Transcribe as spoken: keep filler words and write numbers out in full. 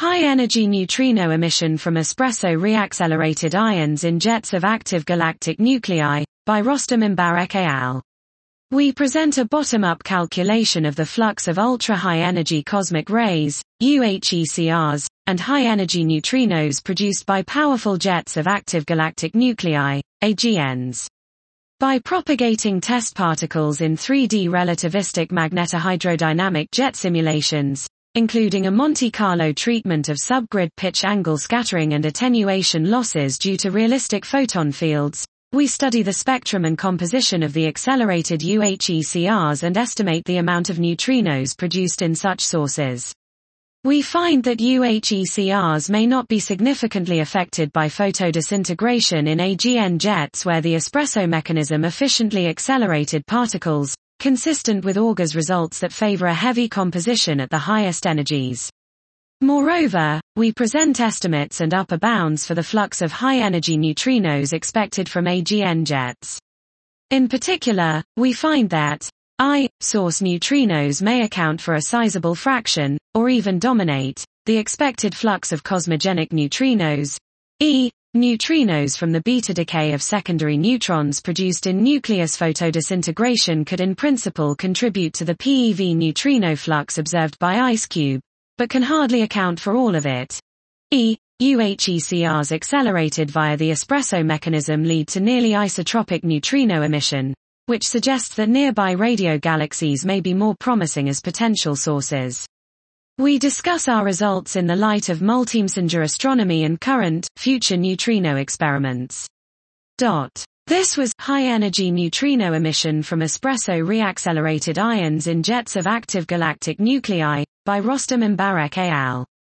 High-energy neutrino emission from espresso reaccelerated ions in jets of active galactic nuclei, by Rostam Mbarek et al. We present a bottom-up calculation of the flux of ultra-high-energy cosmic rays, U H E C Rs, and high-energy neutrinos produced by powerful jets of active galactic nuclei, A G Ns. By propagating test particles in three D relativistic magnetohydrodynamic jet simulations, including a Monte Carlo treatment of subgrid pitch angle scattering and attenuation losses due to realistic photon fields, we study the spectrum and composition of the accelerated U H E C Rs and estimate the amount of neutrinos produced in such sources. We find that U H E C Rs may not be significantly affected by photodisintegration in A G N jets where the espresso mechanism efficiently accelerated particles, consistent with Auger's results that favor a heavy composition at the highest energies. Moreover, we present estimates and upper bounds for the flux of high-energy neutrinos expected from A G N jets. In particular, we find that I source neutrinos may account for a sizable fraction, or even dominate, the expected flux of cosmogenic neutrinos. E Neutrinos from the beta decay of secondary neutrons produced in nucleus photodisintegration could in principle contribute to the P E V neutrino flux observed by IceCube, but can hardly account for all of it. E U H E C Rs accelerated via the espresso mechanism lead to nearly isotropic neutrino emission, which suggests that nearby radio galaxies may be more promising as potential sources. We discuss our results in the light of multi-messenger astronomy and current, future neutrino experiments. This was high-energy neutrino emission from espresso reaccelerated ions in jets of active galactic nuclei, by Rostam Mbarek et al.